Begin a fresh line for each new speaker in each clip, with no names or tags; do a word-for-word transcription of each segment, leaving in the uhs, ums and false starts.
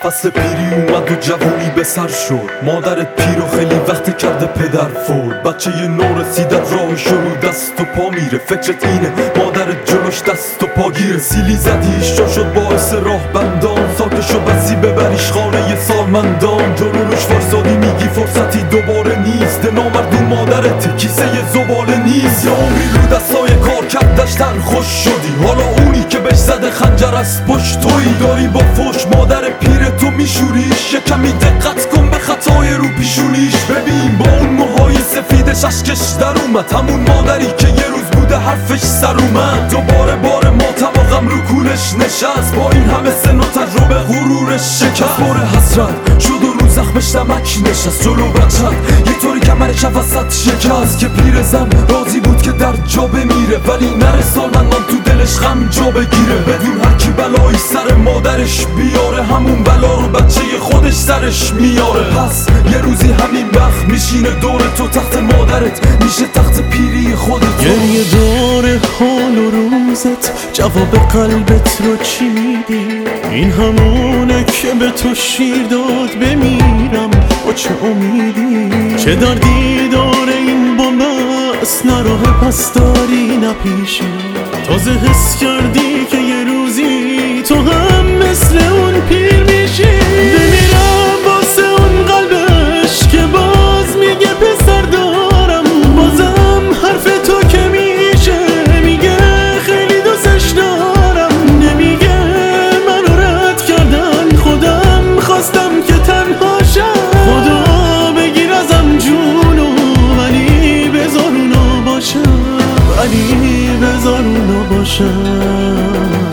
فصل پیری اومد و جوونی به سر شد. مادرت پیر و خیلی وقت کرده پدر فول. بچه یه نو رسیدت راهش رو دست و پا میره. فکرت اینه مادرت جلوش دست و پا گیره. سیلی زدیش جا شد باعث راه بندان. ساکشو بسی ببریش خانه ی سالمندان. جلو روش فرسادی میگی فرصتی دوباره نیست. نامردون مادرت کیسه ی زباله نیست. یا عمری رو دستای کار کردشتن خوش شدی. حالا اونی که بهش زده خنجر از پشت تویی. داری با فوش مادر پیر تو میشوریش. یه کمی دقت کن به خطای رو پیشونیش. ببین با اون موهای سفیدش اشکش در اومد. همون مادری که یه روز بوده حرفش سر اومد. دوباره بار ماتم و غم رو کولش نشست. با این همه سن و تجربه غرورش شکست. بار حسرت شد و رو زخمش نمک نشست. جلو بچت یه طوری کمرش وسط شکست. که پیر زن راضی بود که در جا بمیره. ولی نره سالمندان تو دلش غم جا بگیره. بدون هر کی بلایی سر مادرش بیاره. همون بلا رو بچه خودش سرش میاره. پس یه روزی همین وقت میشینه دور تو تخت مادرت. میشه تخت پیری خودت.
گریه داره حال و روزت. جواب قلبت رو چی میدی؟ این همونه که به تو شیر داد بمیرم با چه امیدی؟ چه دردی داره این بومبست؟ نه راه پس داری نه پیشی. تازه حس کردی که یه روزی تو هم مثل اون پیر میشی. بمیرم واسه اون قلبش که باز میگه پسر دارم. بازم حرف تو که میشه میگه خیلی دوستش دارم. نمیگه منو رد کردن خودم خواستم که تنها شم. خدا بگیر ازم جونو ولی بذار اونو باشم. ولی بذار اونو باشم.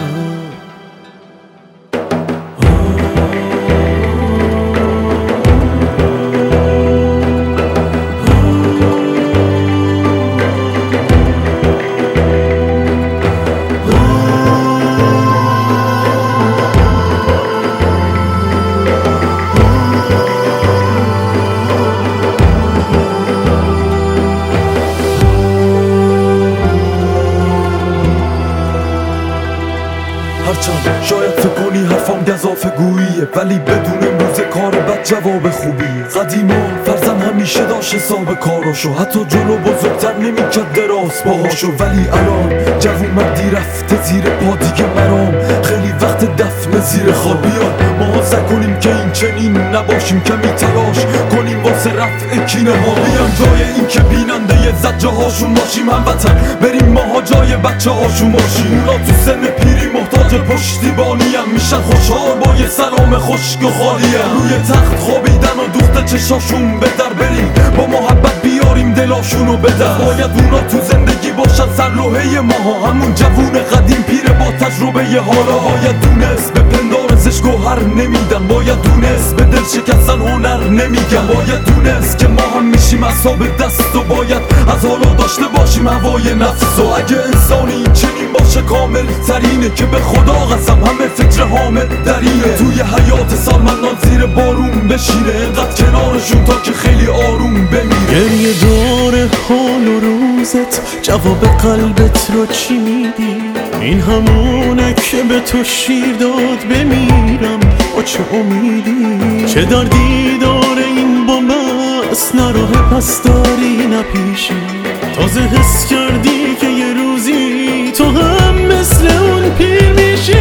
هرچند شاید فکر کنی حرفم گزافه گوییه. ولی بدون امروز کار بد جواب خوبیه. قدیما فرزن همیشه داشت حساب کاراشو. حتی جلو بزرگتر نمیکرد دراز باهاشو. ولی الان جوون مردی رفته زیر پا دیگه مرام. خیلی وقت دفن زیر خواب. بیاد ما سعی کنیم که این چنین نباشیم. کمی تلاش کنیم واسه رفع کینه ها. بیان جای این که بیننده ی زجه هاشون باشیم. هموطن بریم ماها جای بچه هاشون باشیم. اونا تو سن پیری محتاج پشتیبانی هم میشن خوشحال با یه سلام خشک و خالی هم. روی تخت خوابیدن و دوخت چشاشون به در بریم. با محبت بیاریم دلاشونو به در. باید اونا تو زندگی باشن سرلوحه ماها. همون جوون قدیم پیر با تجربه ی حالا. باید دونست به پندارزش گوهر نمیدن. باید دونست به دل شکستن هنر نمیگن. باید دونست که ما هم میشیم اصحاب دست. و باید از حالا داشته باشیم هوای نفس. و اگه انسانی چنین باشه کامل ترینه. که به خدا قسم همه فکر حامل درینه. توی حیات سالمندان زیر بارون بشینه. انقدر کنارشون تا که خیلی آروم بمیره.
گریه داره حال و روزت. جواب قلبت رو چی میدی؟ این همونه که به تو شیر داد بمیرم با چه امیدی؟ چه دردی داره این بومبست؟ نه راه پس داری نه پیشی. تازه حس کردی که یه روزی تو هم مثل اون پیر میشی.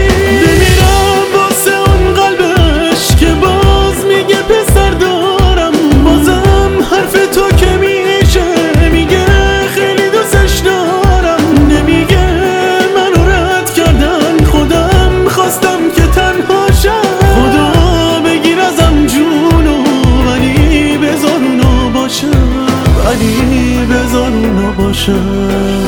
بمیرم واسه اون قلبش که باز میگه پسر دارم. بازم حرف تو که میشه میگه خیلی دوستش دارم. نمیگه منو رد کردن خودم خواستم که تنها شم. خدا بگیر ازم جونو ولی بذار اونو باشم. ولی بذار اونو باشم.